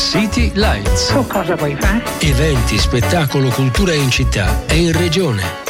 City Lights. Tu cosa vuoi fare? Eventi, spettacolo, cultura in città e in regione.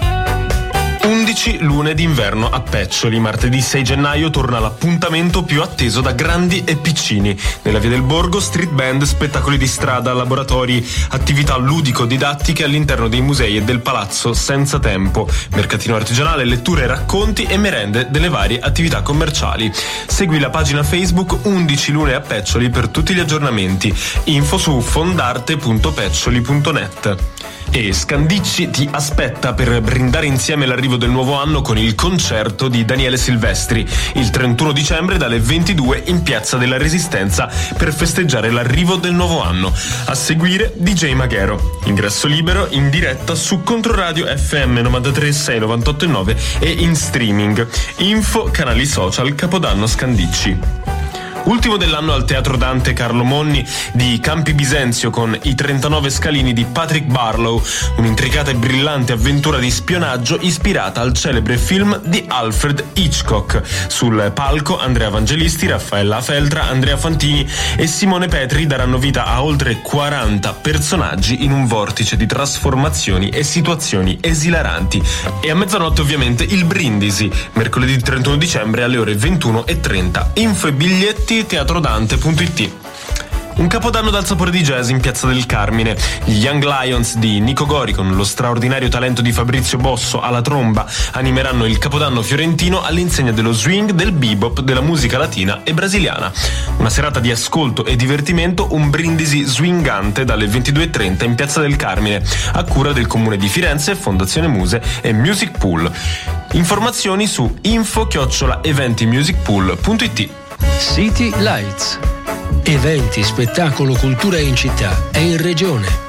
11 lune d'inverno a Peccioli. Martedì 6 gennaio torna l'appuntamento più atteso da grandi e piccini. Nella Via del Borgo, street band, spettacoli di strada, laboratori, attività ludico-didattiche all'interno dei musei e del palazzo senza tempo, mercatino artigianale, letture, racconti e merende delle varie attività commerciali. Segui la pagina Facebook 11 lune a Peccioli per tutti gli aggiornamenti. Info su fondarte.peccioli.net. E Scandicci ti aspetta per brindare insieme l'arrivo del nuovo anno con il concerto di Daniele Silvestri il 31 dicembre dalle 22 in Piazza della Resistenza per festeggiare l'arrivo del nuovo anno. A seguire DJ Maghero. Ingresso libero in diretta su Controradio FM 93.6, 98.9 e in streaming. Info canali social Capodanno Scandicci. Ultimo dell'anno al Teatro Dante Carlo Monni di Campi Bisenzio con I 39 scalini di Patrick Barlow, un'intricata e brillante avventura di spionaggio ispirata al celebre film di Alfred Hitchcock. Sul palco Andrea Evangelisti, Raffaella Feltra, Andrea Fantini e Simone Petri daranno vita a oltre 40 personaggi in un vortice di trasformazioni e situazioni esilaranti. E a mezzanotte ovviamente il Brindisi, mercoledì 31 dicembre alle ore 21:30. Info e biglietti teatrodante.it. Un capodanno dal sapore di jazz in Piazza del Carmine. Gli Young Lions di Nico Gori con lo straordinario talento di Fabrizio Bosso alla tromba animeranno il capodanno fiorentino all'insegna dello swing, del bebop, della musica latina e brasiliana. Una serata di ascolto e divertimento, un brindisi swingante dalle 22:30 in Piazza del Carmine, a cura del Comune di Firenze, Fondazione Muse e Music Pool. Informazioni su info@eventimusicpool.it. City Lights. Eventi, spettacolo, cultura in città e in regione.